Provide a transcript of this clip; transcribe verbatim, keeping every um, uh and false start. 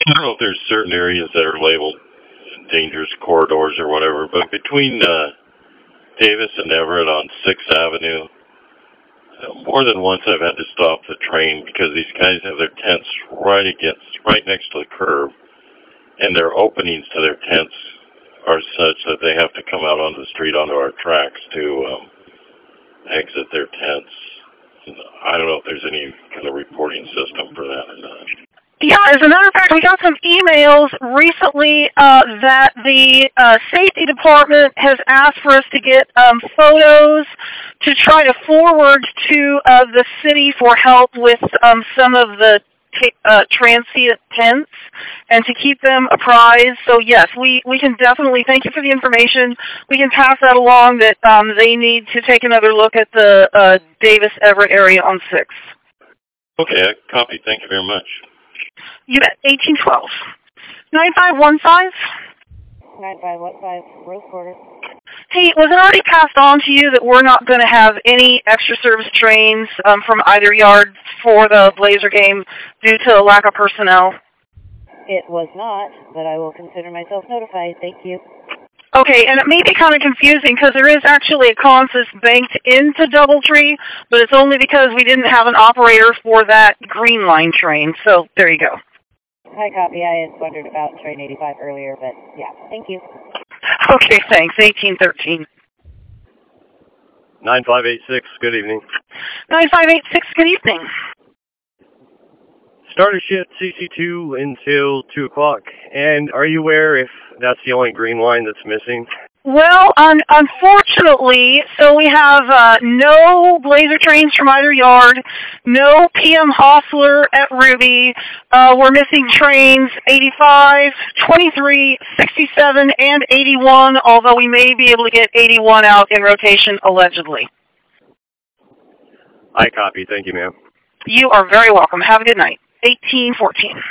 I don't know if there's certain areas that are labeled dangerous corridors or whatever, but between uh, Davis and Everett on sixth Avenue, uh, more than once I've had to stop the train because these guys have their tents right against, right next to the curb, and their openings to their tents are such that they have to come out onto the street onto our tracks to um, exit their tents. I don't know if there's any kind of reporting system for that or not. Yeah, as a matter of fact, we got some emails recently uh, that the uh, safety department has asked for us to get um, photos to try to forward to uh, the city for help with um, some of the t- uh, transient tents and to keep them apprised. So, yes, we, we can definitely, thank you for the information. We can pass that along that um, they need to take another look at the uh, Davis-Everett area on sixth. Okay, I copy. Thank you very much. You bet. eighteen twelve. nine five one five. nine five one five, Rose Quarter. Hey, was it already passed on to you that we're not going to have any extra service trains um, from either yard for the Blazer game due to a lack of personnel? It was not, but I will consider myself notified. Thank you. Okay, and it may be kind of confusing because there is actually a consist banked into Doubletree, but it's only because we didn't have an operator for that Green Line train. So there you go. Hi, copy. I had wondered about train eighty-five earlier, but yeah, thank you. Okay, thanks. eighteen thirteen. nine five eight six, good evening. nine five eight six, good evening. Starter shift C C two until two o'clock. And are you aware if that's the only green line that's missing? Well, un- unfortunately, so we have uh, no Blazer trains from either yard, no P M Hostler at Ruby. Uh, we're missing trains eighty-five, twenty-three, sixty-seven, and eighty-one, although we may be able to get eighty-one out in rotation, allegedly. I copy. Thank you, ma'am. You are very welcome. Have a good night. eighteen fourteen.